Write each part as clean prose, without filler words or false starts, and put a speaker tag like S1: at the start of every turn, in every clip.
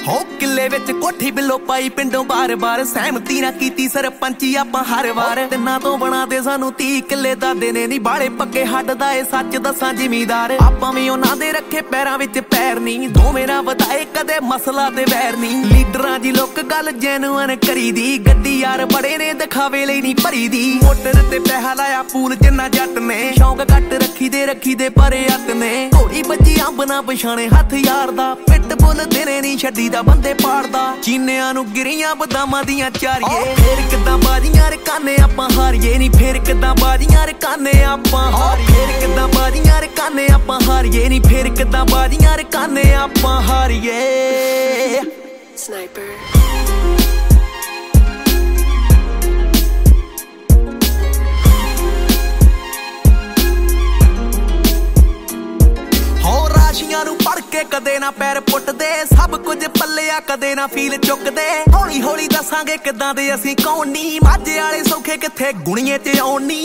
S1: ਹੋ ਕਿੱਲੇ ਵਿੱਚ ਕੋਠੀ ਬਿੱਲੋ ਪਾਈ ਪਿੰਡੋਂ ਬਾਰ-ਬਾਰ ਸਹਿਮਤੀ ਨਾ ਕੀਤੀ ਸਰਪੰਚੀ ਆਪਾਂ ਹਰ ਵਾਰ ਤਿੰਨਾਂ ਤੋਂ ਬਣਾ ਦੇ ਸਾਨੂੰ 30 ਕਿੱਲੇ ਦਾਦੇ ਨੇ ਨੀ ਬਾਲੇ ਪੱਕੇ ਹੱਡ ਦਾ ਏ ਸੱਚ ਦੱਸਾਂ ਜ਼ਿਮੀਦਾਰ ਆਪਾਂ ਵੀ ਉਹਨਾਂ ਦੇ ਰੱਖੇ ਪੈਰਾਂ ਵਿੱਚ ਪੈਰ ਨਹੀਂ ਦੋਵੇਂ ਨਾ ਵਧਾਏ ਕਦੇ ਮਸਲਾ ਤੇ ਵੈਰ ਨਹੀਂ ਲੀਡਰਾਂ ਦੀ ਲੋਕ ਗੱਲ ਜੈਨੂਅਨ ਕਰੀਦੀ ਗੱਡੀ ਯਾਰ ਬੜੇ ਨੇ ਦਿਖਾਵੇ ਲਈ ਨਹੀਂ ਭਰੀਦੀ ਮੋਟਰ ਤੇ ਪੈਸਾ ਲਾਇਆ ਪੂਲ ਜਿੰਨਾ ਜੱਟ ਨੇ ਸ਼ੌਂਕ ਘੱਟ ਰੱਖੀ ਦੇ ਪਰੇ ਅੱਤ ਨੇ ਘੋੜੀ ਬੱਜੀ ਅੰਬ ਨਾ ਪਛਾਣੇ ਹੱਥ ਯਾਰ ਦਾ ਪਿੱਟ ਬੁੱਲ ਤੇਰੇ ਨਹੀਂ ਛੱਡੀ ਦਾ ਬੰਦੇ ਪਾੜਦਾ ਚੀਨਿਆਂ ਨੂੰ ਗਿਰੀਆਂ ਬਦਾਮਾਂ ਦੀਆਂ ਚਾਰੀਏ ਫੇਰ ਕਿੱਦਾਂ ਬਾਜੀਆਂ ਰਕਾਨੇ ਆਪਾਂ ਹਾਰੀਏ ਨਹੀਂ ਫੇਰ ਕਿੱਦਾਂ ਬਾਜੀਆਂ ਰਕਾਨੇ ਆਪਾਂ ਹਾਰੀਏ ਫੇਰ ਕਿੱਦਾਂ ਬਾਜੀਆਂ ਰਕਾਨੇ ਆਪਾਂ ਹਾਰੀਏ ਨਹੀਂ ਫੇਰ ਕਿੱਦਾਂ ਬਾਜੀਆਂ ਰਕਾਨੇ ਆਪਾਂ ਹਾਰੀਏ
S2: Sniper
S1: ਨੂੰ ਪੜ ਕੇ ਕਦੇ ਨਾ ਪੈਰ ਪੁੱਟਦੇ ਸਭ ਕੁਝ ਪੱਲਿਆ ਕਦੇ ਨਾ ਫੀਲ ਚੁੱਕਦੇ ਹੌਲੀ ਹੌਲੀ ਦੱਸਾਂਗੇ ਕਿੱਦਾਂ ਦੇ ਅਸੀਂ ਕੌਣ ਨੀ ਮਾਝੇ ਵਾਲੇ ਸੌਖੇ ਕਿੱਥੇ ਗੁਣੀਏ ਚ ਆਉਣੀ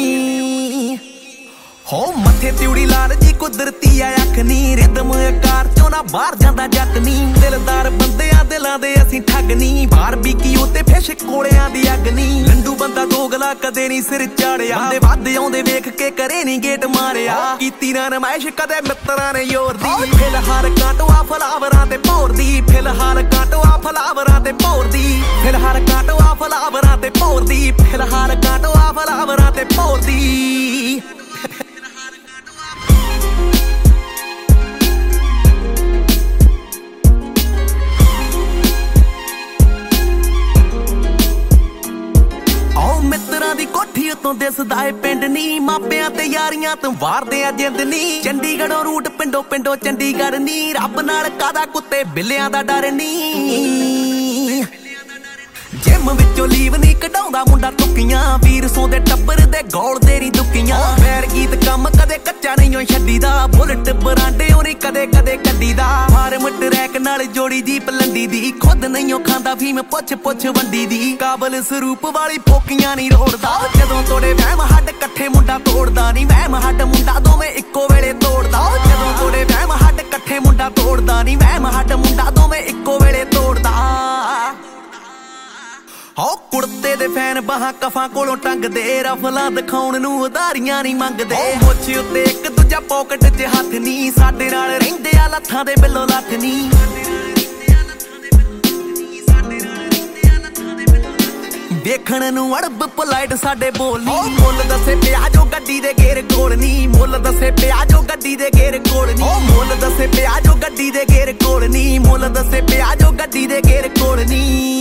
S1: ਹੋ ਮੱਥੇ ਤਿਉੜੀ ਲਾਲ ਜੀ ਕੁਦਰਤੀ ਆ ਅੱਖ ਨੀ ਰਿਦਮ ਆਕਾਰ ਚੋਂ ਨਾ ਬਾਹਰ ਜਾਂਦਾ ਜੱਟ ਨੀ ਦਿਲਦਾਰ ਬੰਦਿਆਂ ਦਿਲਾਂ ਦੇ ਅਸੀਂ ਠੱਗ ਨੀ ਬਾਹਰ ਬੀਕੀ ਉਤੇ ਫਿਸ਼ ਕੋਲਿਆਂ ਦੀ ਅੱਗ ਨੀ ਲੰਡੂ ਬੰਦਾ ਦੋਗਲਾ ਕਦੇ ਨੀ ਸਿਰ ਚਾੜਿਆ ਬੰਦੇ ਵੱਧ ਆਉਂਦੇ ਵੇਖ ਕੇ ਕਰੇ ਨੀ ਗੇਟ ਮਾਰਿਆ ਕੀਤੀ ਨਾ ਨਮਾਇਸ਼ ਕਦੇ ਮਿੱਤਰਾਂ ਨੇ ਯੋਰ ਦੀ ਫਿਲਹਾਲ ਕਾਟਵਾ ਫਲਾਵਰਾਂ ਤੇ ਭੌਰਦੀ ਫਿਲਹਾਲ ਕਾਟਵਾ ਫਲਾਵਰਾਂ ਤੇ ਭੌਰਦੀ ਫਿਲਹਾਲ ਕਾਟਵਾ ਫਲਾਵਰਾਂ ਤੇ ਭੌਰਦੀ ਫਿਲਹਾਲ ਕਾਟਵਾ ਫਲਾਵਰਾਂ ਤੇ ਭੌਰਦੀ ਮਿੱਤਰਾਂ ਦੀ ਕੋਠੀ ਉਤੋਂ ਦਿਸਦਾ ਏ ਪਿੰਡ ਨੀ ਮਾਪਿਆਂ ਤੇ ਯਾਰੀਆਂ ਤੋਂ ਵਾਰਦੇ ਆ ਜਿੰਦ ਨੀ ਚੰਡੀਗੜ੍ਹੋਂ ਰੂਟ ਪਿੰਡੋਂ ਚੰਡੀਗੜ੍ਹ ਨੀ ਰੱਬ ਨਾਲ ਕਾਦਾ ਕੁੱਤੇ ਬਿੱਲਿਆਂ ਦਾ ਡਰ ਨੀ ਜਿਮ ਵਿੱਚੋਂ ਲੀਵ ਨੀ ਕਢਾਉਂਦਾ ਮੁੰਡਾ ਟੁੱਕੀਆਂ ਵੀਰ ਸੌਂਦੇ ਟੱਬਰ ਦੇ ਗੋਲ ਦੇ ਨੀ ਦੁੱਕੀਆਂ ਪੈਰ ਗੀਤ ਕੰਮ ਕਦੇ ਕੱਚਾ ਨਹੀਂ ਛੱਡੀਦਾ ਬੁਲਟ ਬਰਾਂਡੇ ਉਹ ਨੀ ਕਦੇ ਕੱਢੀਦਾ ਫਾਰਮ ਟਰੈਕ ਨਾਲ ਜੋੜੀ ਜੀਪ ਲੰਡੀ ਦੀ ਖੁਦ ਨਹੀਂ ਖਾਂਦਾ ਫੀਮ ਪੁੱਛ ਵੰਡੀ ਦੀ ਕਾਬਲ ਸਰੂਪ ਵਾਲੀ ਫੋਕੀਆਂ ਨੀ ਰੋੜਦਾ ਜਦੋਂ ਤੋੜੇ ਵਹਿਮ ਹੱਡ ਇਕੱਠੇ ਮੁੰਡਾ ਤੋੜਦਾ ਨੀ ਵਹਿਮ ਹੱਡ ਮੁੰਡਾ ਦੋਵੇਂ ਇੱਕੋ ਵੇਲੇ ਤੋੜਦਾ ਜਦੋਂ ਤੋੜੇ ਵਹਿਮ ਹੱਡ ਇਕੱਠੇ ਮੁੰਡਾ ਤੋੜਦਾ ਨੀ ਵਹਿਮ ਹੱਡ ਮੁੰਡਾ ਦੋਵੇਂ ਇੱਕੋ ਵੇਲੇ ਤੋੜਦਾ ਹੋ ਕੁੜਤੇ ਦੇ ਫੈਨ ਬਾਹਾਂ ਕਫਾਂ ਕੋਲੋਂ ਟੰਗਦੇ ਰਫਲਾਂ ਦਿਖਾਉਣ ਨੂੰ ਉਧਾਰੀਆਂ ਨਹੀਂ ਮੰਗਦੇ ਮੁੱਛ ਉੱਤੇ ਇੱਕ ਦੂਜਾ ਪੌਕਟ 'ਚ ਹੱਥ ਨੀ ਸਾਡੇ ਨਾਲ ਰਹਿੰਦੇ ਆ ਲੱਥਾਂ ਦੇ ਬਿੱਲੋ ਲੱਥ ਨੀ ਦੇਖਣ ਨੂੰ ਅੜਬ ਪੋਲਾਈਟ ਸਾਡੇ ਬੋਲ ਨੀ ਮੁੱਲ ਦੱਸੇ ਪਿਆ ਜੋ ਗੱਡੀ ਦੇ ਗੇਰ ਕੋਲ ਨੀ ਮੁੱਲ ਦੱਸੇ ਪਿਆ ਜੋ ਗੱਡੀ ਦੇ ਗੇਰ ਕੋਲ ਨੀ ਮੁੱਲ ਦੱਸੇ ਪਿਆ ਜੋ ਗੱਡੀ ਦੇ ਗੇਰ ਕੋਲ ਨੀ ਮੁੱਲ ਦੱਸੇ ਪਿਆ ਜੋ ਗੱਡੀ ਦੇ ਗੇਰ ਕੋਲ ਨੀ